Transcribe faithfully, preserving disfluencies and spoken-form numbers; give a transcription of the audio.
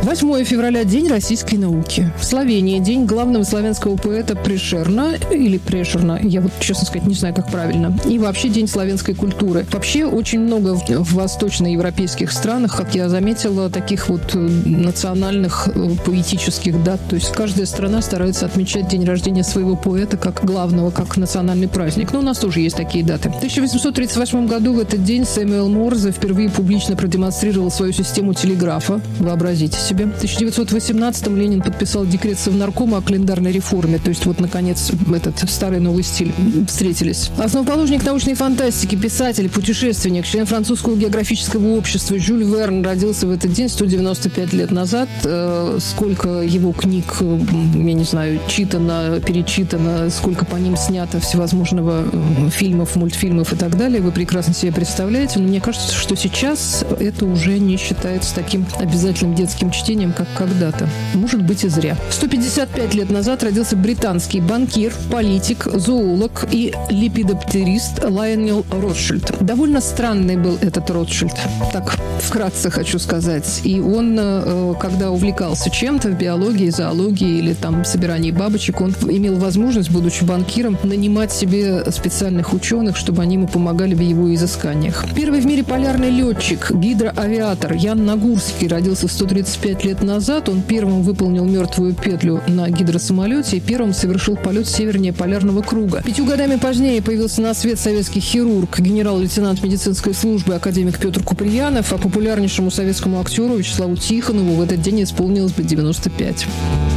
восьмое февраля – День российской науки. В Словении – День главного славянского поэта Прешерна, или Прешерна, я вот, честно сказать, не знаю, как правильно. И вообще День славянской культуры. Вообще очень много в, в восточноевропейских странах, как я заметила, таких вот национальных поэтических дат. То есть каждая страна старается отмечать день рождения своего поэта как главного, как национальный праздник. Но у нас тоже есть такие даты. В тысяча восемьсот тридцать восьмом году в этот день Сэмюэл Морзе впервые публично продемонстрировал свою систему телеграфа. Вообразите себе. В тысяча девятьсот восемнадцатом Ленин подписал декрет Совнаркома о календарной реформе. То есть вот, наконец, этот старый новый стиль встретились. Основоположник научной фантастики, писатель, путешественник, член французского географического общества Жюль Верн родился в этот день сто девяносто пять лет назад. Сколько его книг, я не знаю, читано, перечитано, сколько по ним снято всевозможного фильмов, мультфильмов и так далее, вы прекрасно себе представляете. Но мне кажется, что сейчас это уже не считается таким обязательным детским чтением, как когда-то. Может быть, и зря. сто пятьдесят пять лет назад родился британский банкир, политик, зоолог и лепидоптерист Лайонел Ротшильд. Довольно странный был этот Ротшильд. Так, вкратце хочу сказать. И он, когда увлекался чем-то в биологии, зоологии или там собирании бабочек, он имел возможность, будучи банкиром, нанимать себе специальных ученых, чтобы они ему помогали в его изысканиях. Первый в мире полярный летчик, гидроавиатор Ян Нагурский родился сто тридцать пять лет назад. Он первым выполнил мертвую петлю на гидросамолете и первым совершил полет севернее полярного круга. Пятью годами позднее появился на свет советский хирург, генерал-лейтенант медицинской службы академик Петр Куприянов, а популярнейшему советскому актеру Вячеславу Тихонову в этот день исполнилось бы девяносто пять.